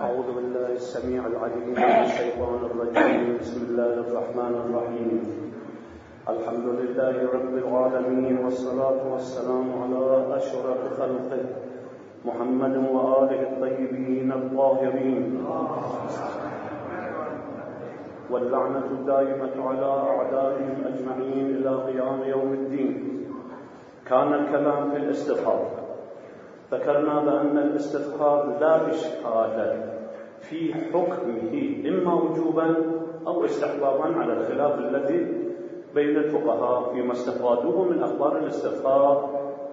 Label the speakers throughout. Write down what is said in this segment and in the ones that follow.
Speaker 1: أعوذ بالله السميع العليم من الشيطان الرجيم. بسم الله الرحمن الرحيم. الحمد لله رب العالمين، والصلاة والسلام على أشرف خلقه محمد وآله الطيبين الطاهرين، واللعنة الدائمة على أعدائهم أجمعين إلى قيام يوم الدين. كان الكلام في الاستفهار. ذكرنا بأن الاستفهار لا إشكال في حكمه، إما وجوبا أو استحبابا على الخلاف الذي بين الفقهاء فيما استفادوه من أخبار الاستفهار.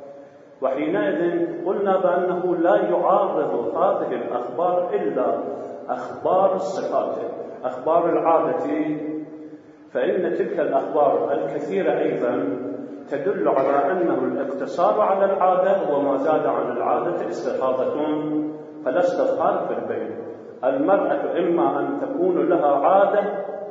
Speaker 1: وحينئذ قلنا بأنه لا يعارض هذه الأخبار إلا أخبار الصفات، أخبار العادة، فإن تلك الأخبار الكثيرة أيضا تدل على أنه الاقتصار على العادة وما زاد عن العادة استفاضة، فلا استفهار في البين. المرأة إما أن تكون لها عادة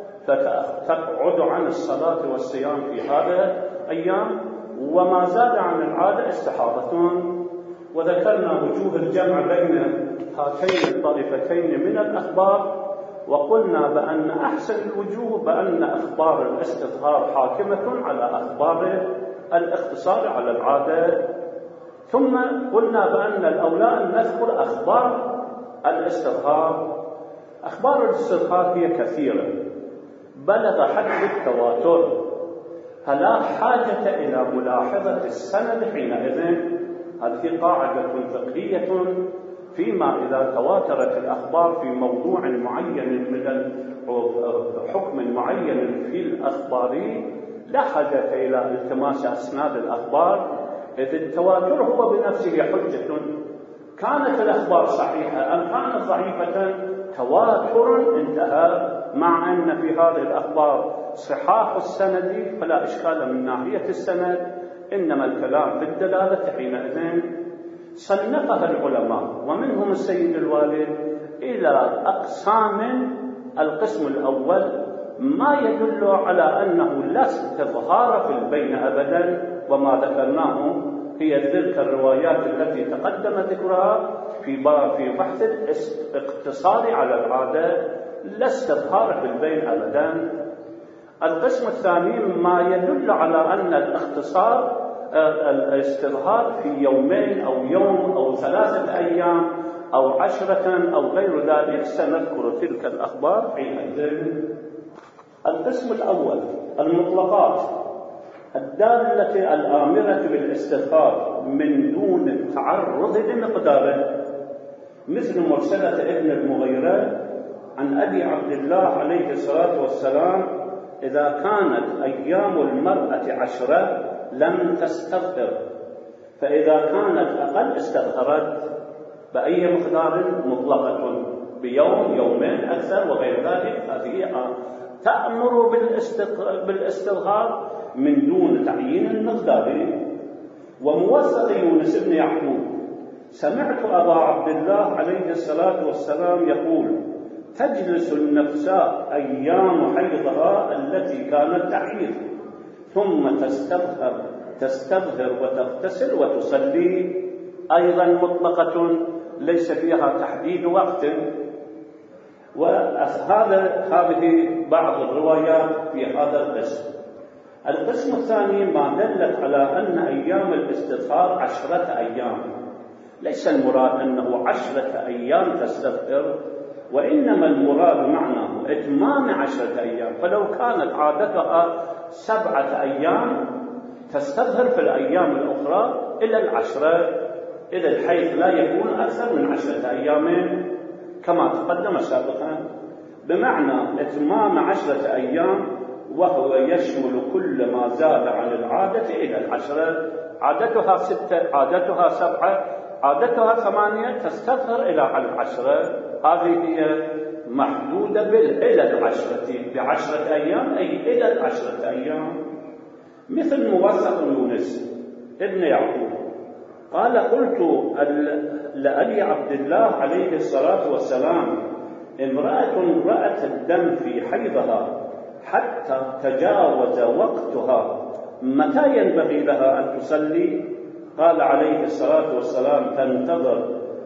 Speaker 1: فتقعد عن الصلاة والصيام في هذه الأيام، وما زاد عن العادة استحاضة. وذكرنا وجوه الجمع بين هاتين الطائفتين من الأخبار، وقلنا بأن أحسن الوجوه بأن أخبار الاستظهار حاكمة على أخبار الاقتصار على العادة. ثم قلنا بأن الأولى أن نذكر أخبار الاستظهار. أخبار الاستظهار هي كثيرة، بلغ حد التواتر، فلا حاجة إلى ملاحظة السند حينئذ. هذه قاعدة فقهية، فيما إذا تواترت الأخبار في موضوع معين من حكم معين في الأخبار لا حاجة إلى التماس أسناد الأخبار، إذ التواتر هو بنفسه حجة. كانت الأخبار صحيحة أم كانت ضعيفة، تواتر انتهى. مع أن في هذه الأخبار صحاح السند فلا إشكال من ناحية السند، إنما الكلام بالدلالة حينئذ. صنفها العلماء ومنهم السيد الوالد إلى أقسام. القسم الأول ما يدل على أنه لا استظهار في البين أبدا، وما ذكرناه هي تلك الروايات التي تقدم ذكرها في بحث الاقتصار على العادة، لا استظهار في البين أبدا. القسم الثاني ما يدل على أن الاستظهار في يومين أو يوم أو 3 أيام أو 10 أو غير ذلك، سنذكر تلك الأخبار حينئذ. القسم الأول المطلقات الدالة الآمرة بالاستظهار من دون التعرض لمقداره، مثل مرسلة ابن المغيرة عن أبي عبد الله عليه الصلاة والسلام: إذا كانت أيام المرأة 10 لم تستظهر، فإذا كانت أقل استظهرت بأي مقدار مطلقة، بيوم يومين أكثر وغير ذلك. هذه تأمر بالاستظهار من دون تعيين المقدار. وموثق يونس بن يعقوب: سمعت أبا عبد الله عليه الصلاة والسلام يقول: تجلس النفساء أيام حيضها التي كانت تحيض، ثم تستظهر وتغتسل وتصلي، أيضا مطلقة ليس فيها تحديد وقت. هذه بعض الروايات في هذا القسم. القسم الثاني ما دلت على أن أيام الاستظهار 10 أيام، ليس المراد أنه 10 أيام تستظهر، وإنما المراد معناه إتمام 10 أيام. فلو كانت عادتها 7 أيام تستظهر في الأيام الأخرى إلى 10، إذا الحيض لا يكون أكثر من 10 أيام كما تقدم سابقا، بمعنى إتمام 10 أيام، وهو يشمل كل ما زاد عن العادة إلى 10. عادتها 6، عادتها 7، عادتها 8، تستظهر إلى 10. هذه هي محدودة إلى 10، ب10 أيام أي إلى 10 أيام. مثل موثق يونس ابن يعقوب قال: قلت لأبي عبد الله عليه الصلاة والسلام: امرأة رأت الدم في حيضها حتى تجاوز وقتها، متى ينبغي لها أن تصلي؟ قال عليه الصلاة والسلام: تنتظر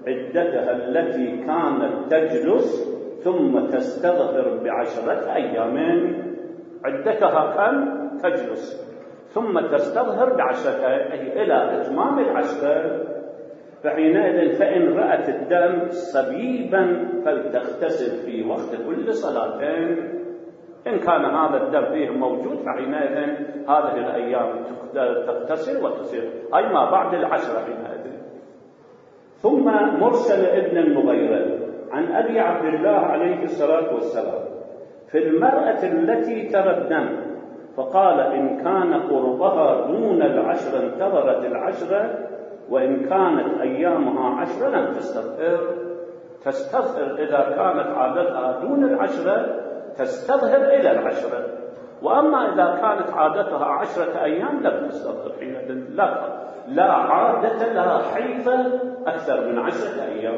Speaker 1: عدتها التي كانت تجلس ثم تستظهر ب10 أيام. عدتها كم؟ تجلس ثم تستظهر ب10 أي إلى إتمام 10. فحينئذ فإن رأت الدم صبيبا فلتغتسل في وقت كل صلاتين. إن كان هذا الدم فيه موجود فحينئذ هذه الأيام تغتسل وتصير أي ما بعد 10 حينئذ. ثم مرسل ابن المغيرة عن أبي عبد الله عليه الصلاة والسلام في المرأة التي ترى الدم، فقال إن كان قربها دون 10 انتظرت 10، وإن كانت أيامها 10 لم تستظهر. تستظهر إذا كانت عادتها دون 10 تستظهر إلى 10، وأما إذا كانت عادتها 10 أيام لم تستظهر. حينئذ لا عادة لها حيث أكثر من 10 أيام.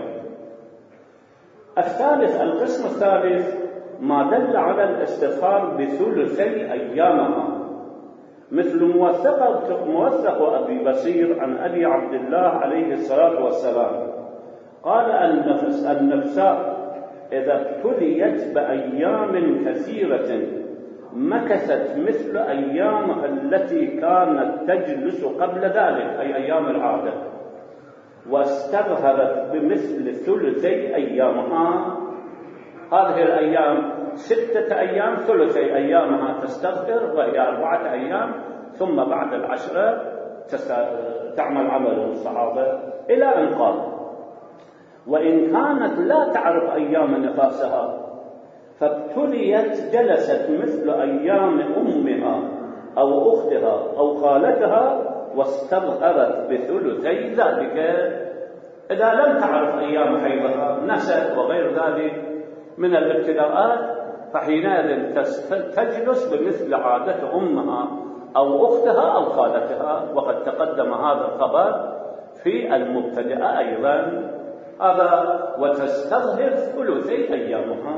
Speaker 1: الثالث، القسم الثالث ما دل على الاستظهار بثلثي أيامها، مثل موثق أبي بصير عن أبي عبد الله عليه الصلاة والسلام قال النفساء إذا ابتليت بأيام كثيرة مكثت مثل أيامها التي كانت تجلس قبل ذلك أي أيام العادة، واستظهرت بمثل ثلثي أيامها. هذه الأيام 6 أيام، ثلثي أيامها تستظهر وهي 4 أيام، ثم بعد 10 تعمل عمل الصحابة إلى أن قال وإن كانت لا تعرف أيام نفاسها فابتليت جلست مثل أيام أمها أو أختها أو خالتها واستظهرت بثلثي ذلك. إذا لم تعرف أيام حيضها نست وغير ذلك من الابتلاءات فحينئذ تجلس بمثل عادة أمها أو أختها أو خالتها، وقد تقدم هذا الخبر في المبتدئة أيضا. هذا وتستظهر ثلثي أيامها.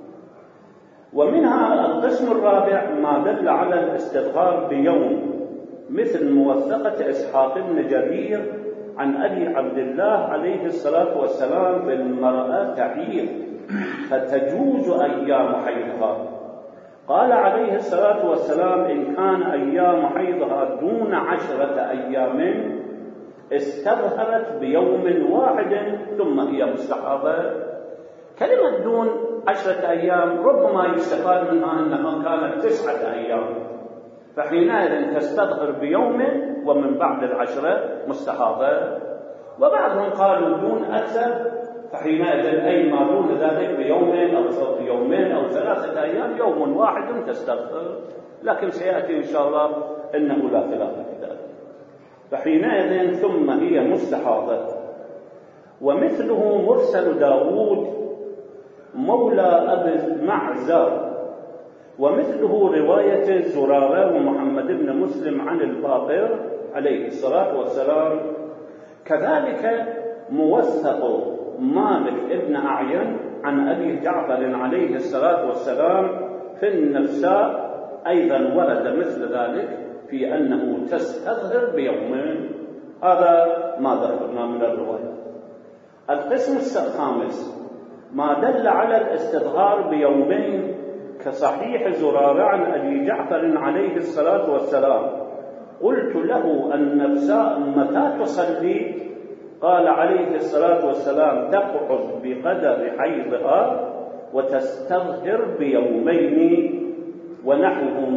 Speaker 1: ومنها القسم الرابع ما دل على الاستظهار بيوم، مثل موثقة إسحاق بن جرير عن أبي عبد الله عليه الصلاة والسلام في المرأة تحيض فتجوز أيام حيضها. قال عليه الصلاة والسلام إن كان أيام حيضها دون 10 أيام استظهرت بيوم واحد ثم هي مستحاضة. كلمة دون 10 أيام ربما يستفاد منها أنها كانت 9 أيام، فحينئذ تستظهر بيوم ومن بعد 10 مستحاضة. وبعضهم قالوا دون أكثر، فحينئذ أي ما دون ذلك بيومين أو يومين أو 3 أيام يوم واحد تستغفر، لكن سيأتي إن شاء الله إنه لا خلاف في ذلك. فحينئذ ثم هي مستحاضة. ومثله مرسل داود مولى أبي المعزى، ومثله رواية زرارة ومحمد بن مسلم عن الباقر عليه الصلاة والسلام. كذلك موثق مالك ابن أعين عن أبي جعفر عليه الصلاة والسلام في النفساء أيضا ورد مثل ذلك في أنه تستظهر بيومين. هذا ما ذكرنا من الرواية. القسم الخامس ما دل على الاستظهار بيومين كصحيح زرارة عن أبي جعفر عليه الصلاة والسلام قلت له النفساء متى تصلي؟ قال عليه الصلاة والسلام تقعد بقدر حيضها وتستظهر بيومين. ونحوه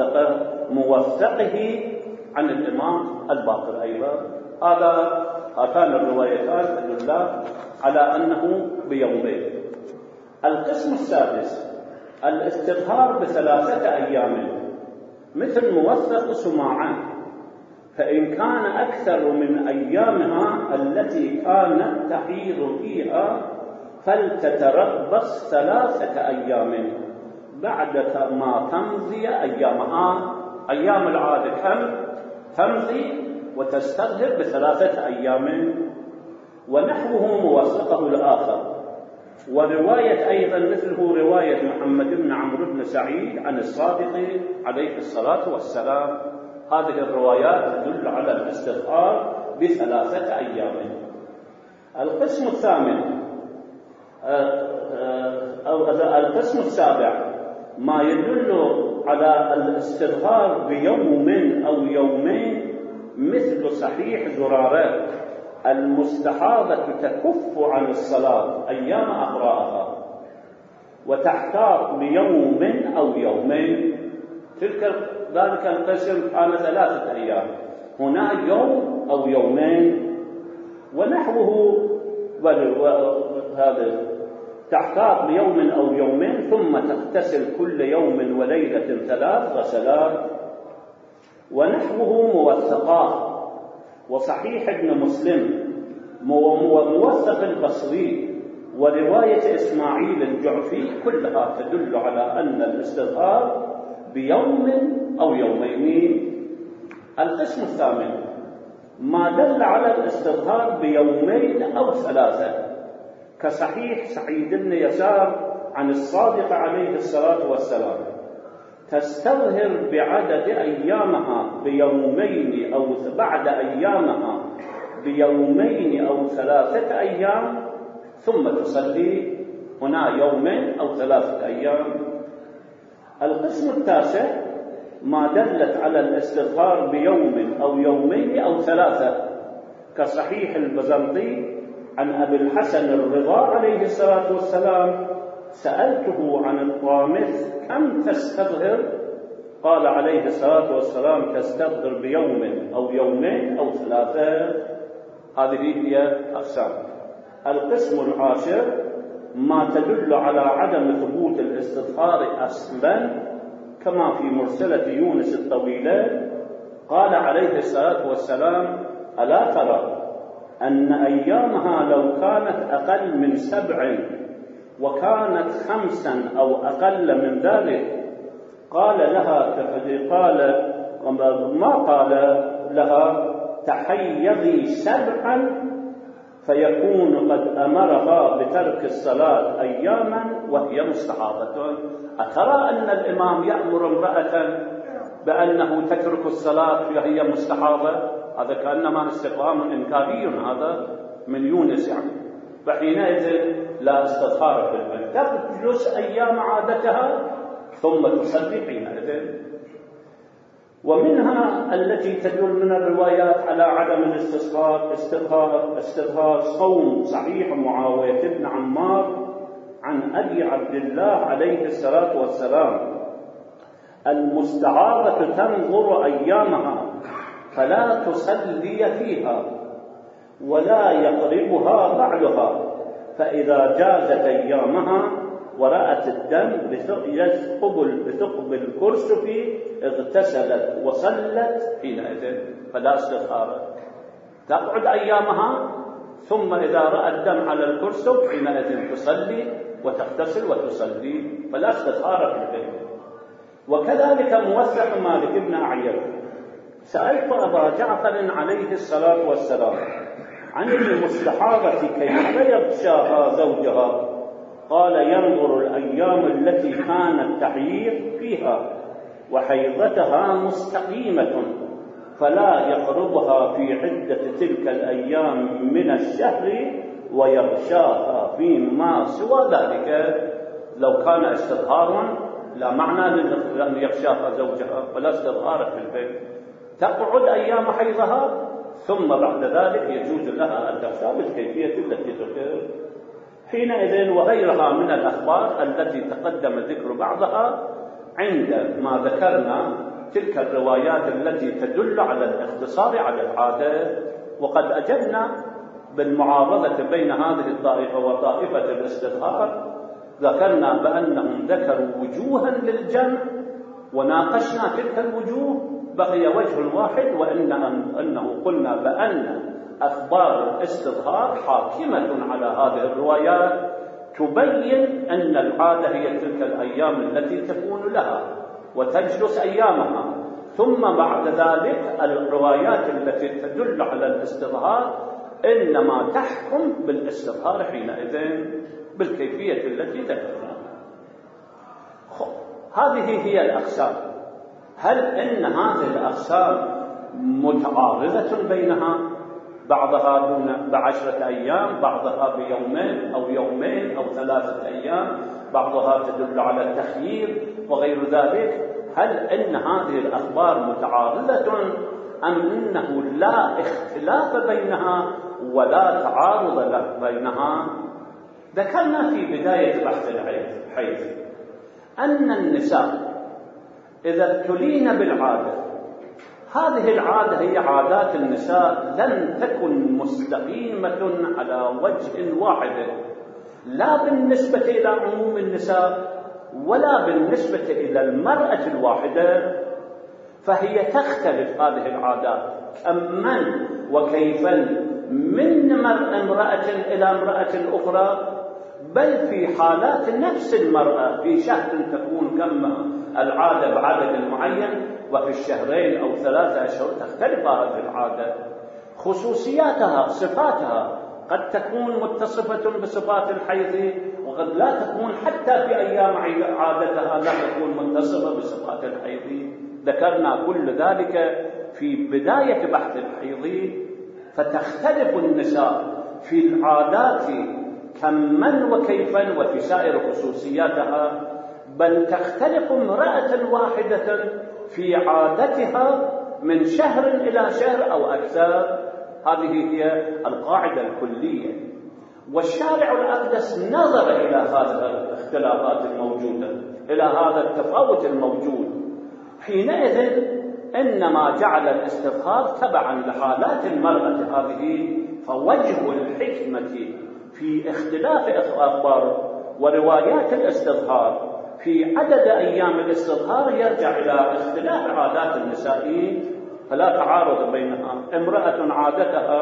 Speaker 1: موثقه عن الإمام الباقر أيضا. هاتان الروايتان تدل على أنه بيومين. القسم السادس الاستظهار ب3 أيام، مثل موثق سماعة، فإن كان أكثر من أيامها التي كانت تحيض فيها فلتتربص 3 أيام بعد ما تمضي أيامها. أيام العادة كم تمضي وتستظهر ب3 أيام. ونحوه موثقه الآخر. ورواية أيضا مثله رواية محمد بن عمرو بن سعيد عن الصادق عليه الصلاة والسلام. هذه الروايات تدل على الاستظهار ب3 أيام. القسم الثامن أو القسم السابع ما يدل على الاستظهار بيوم أو يومين، مثل صحيح زرارة: المستحاضة تكف عن الصلاة أيام أقراءها وتحتاط بيوم أو يومين. ذلك القسم كان 3 أيام، هنا يوم أو يومين ونحوه. هذا تحتاط بيوم أو يومين، ثم تغتسل كل يوم وليلة 3 غسلات ونحوه موثقات. وصحيح ابن مسلم وموثق البصري ورواية إسماعيل الجعفي كلها تدل على أن الاستظهار بيوم أو يومين. القسم الثامن ما دل على الاستظهار بيومين أو 3، كصحيح سعيد بن يسار عن الصادق عليه الصلاة والسلام: تستظهر بعدد أيامها بيومين أو بعد أيامها بيومين أو 3 أيام، ثم تصلي. هنا يومين أو 3 أيام. القسم التاسع ما دلت على الاستظهار بيوم أو يومين أو 3، كصحيح البزنطي عن أبي الحسن الرضا عليه الصلاة والسلام: سألته عن الطامث: كم تستظهر؟ قال عليه الصلاة والسلام: تستظهر بيوم أو يومين أو 3. هذه هي أقسام. القسم العاشر ما تدل على عدم ثبوت الاستظهار أصلا، كما في مرسلة يونس الطويلة: قال عليه الصلاة والسلام: ألا ترى أن أيامها لو كانت أقل من 7 وكانت 5 أو أقل من ذلك، قال لها تحيضي 7 فيكون قد أمرها بترك الصلاة أياما وهي مستحاضة. أترى أن الإمام يأمر امرأة بأنه تترك الصلاة وهي مستحاضة؟ هذا كأنما استفهام إنكاري هذا من يونس يعني. فحينئذ لا استظهار في البيت، تجلس أيام عادتها ثم تصلي حينئذ. ومنها التي تدل من الروايات على عدم الاستظهار صوم صحيح معاوية بن عمار عن أبي عبد الله عليه الصلاة والسلام: المستعارة تنظر أيامها فلا تصلي فيها ولا يقربها بعدها، فإذا جازت أيامها ورأت الدم بثقب الكرسف اغتسلت وصلت حينئذ، فلا استظهار. تقعد أيامها، ثم إذا رأى الدم على الكرسف حينئذ تصلي وتغتسل وتصلي، فلا استظهار في البيت. وكذلك موثق مالك بن أعير: سألت أبا جعفر عليه الصلاة والسلام عن المستحاضة كيف يغشاها زوجها؟ قال: ينظر الأيام التي كانت تحيض فيها وحيضتها مستقيمة، فلا يقربها في عدة تلك الأيام من الشهر ويغشاها فيما سوى ذلك. لو كان استظهارا لا معنى لأن يغشاها زوجها، ولا استظهار في البيت. تقعد أيام حيضها، ثم بعد ذلك يجوز لها أن تغشى بالكيفية التي ذكر حينئذ. وغيرها من الأخبار التي تقدم ذكر بعضها عندما ذكرنا تلك الروايات التي تدل على الاختصار على العادة. وقد أجبنا بالمعارضة بين هذه الطائفة وطائفة الاستظهار، ذكرنا بأنهم ذكروا وجوها للجمع وناقشنا تلك الوجوه، بقي وجه واحد، أنه قلنا بأن أخبار الاستظهار حاكمة على هذه الروايات، تبين أن العادة هي تلك الأيام التي تكون لها وتجلس أيامها، ثم بعد ذلك الروايات التي تدل على الاستظهار إنما تحكم بالاستظهار حينئذ بالكيفية التي ذكرنا. هذه هي الأقسام. هل إن هذه الأقسام متعارضة بينها؟ بعضها دون ب10 أيام، بعضها بيومين أو يومين أو 3 أيام، بعضها تدل على التخيير وغير ذلك. هل إن هذه الأخبار متعارضة أم إنه لا اختلاف بينها ولا تعارض بينها؟ ذكرنا في بداية بحث الحيض أن النساء إذا ابتلين بالعادة، هذه العادة هي عادات النساء لن تكن مستقيمة على وجه واحد، لا بالنسبة إلى عموم النساء ولا بالنسبة إلى المرأة الواحدة، فهي تختلف هذه العادات من وكيفا من امرأة إلى امرأة أخرى، بل في حالات نفس المرأة في شهر تكون كما العادة بعدد معين، وفي الشهرين أو 3 أشهر تختلف هذه العادة. خصوصياتها صفاتها قد تكون متصفة بصفات الحيض، وقد لا تكون حتى في أيام عادتها لا تكون متصفة بصفات الحيض. ذكرنا كل ذلك في بداية بحث الحيض. فتختلف النساء في العادات كمن وكيفا وفي سائر خصوصياتها، بل تختلف امرأة واحدة في عادتها من شهر إلى شهر أو أكثر. هذه هي القاعدة الكلية، والشارع الأقدس نظر إلى هذه الاختلافات الموجودة، إلى هذا التفاوت الموجود. حينئذ إنما جعل الاستظهار تبعا لحالات المرأة هذه، فوجه الحكمة في اختلاف أخبار وروايات الاستظهار في عدد أيام الاستظهار يرجع إلى اختلاف عادات النساء، فلا تعارض بينها. امرأة عادتها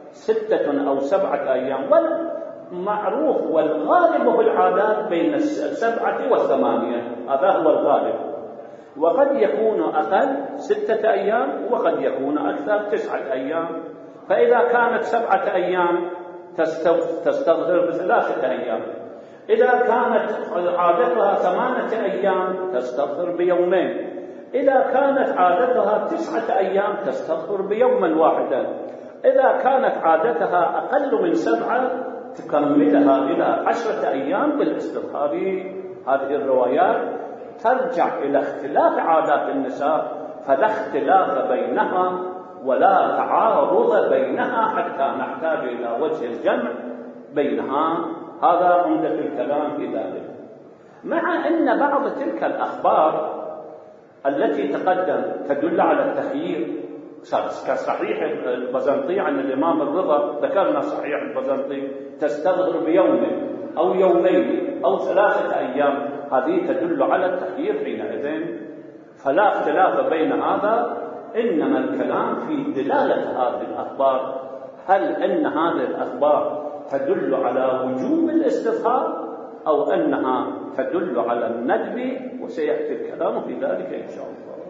Speaker 1: 6 أو 7 أيام، والمعروف والغالب في العادات بين 7 و8، هذا هو الغالب، وقد يكون أقل 6 أيام وقد يكون أكثر 9 أيام. فإذا كانت 7 أيام تستظهر ب3 أيام، إذا كانت عادتها 8 أيام تستظهر بيومين، إذا كانت عادتها 9 أيام تستظهر بيوما واحدا، إذا كانت عادتها أقل من 7 تكملها إلى 10 أيام بالاستظهار. هذه الروايات ترجع إلى اختلاف عادات النساء، فلا اختلاف بينها ولا تعارض بينها حتى نحتاج إلى وجه الجمع بينها. هذا عمدة الكلام في ذلك. مع أن بعض تلك الأخبار التي تقدم تدل على التخيير، كصحيح البزنطي عن الإمام الرضا، ذكرنا صحيح البزنطي تستظهر بيوم أو يومين أو 3 أيام، هذه تدل على التخيير حينئذ، فلا اختلاف بين هذا، إنما الكلام في دلالة هذه الأخبار. هل أن هذه الأخبار تدل على وجوب الاستظهار أو أنها تدل على الندب؟ وسيأتي الكلام في ذلك إن شاء الله.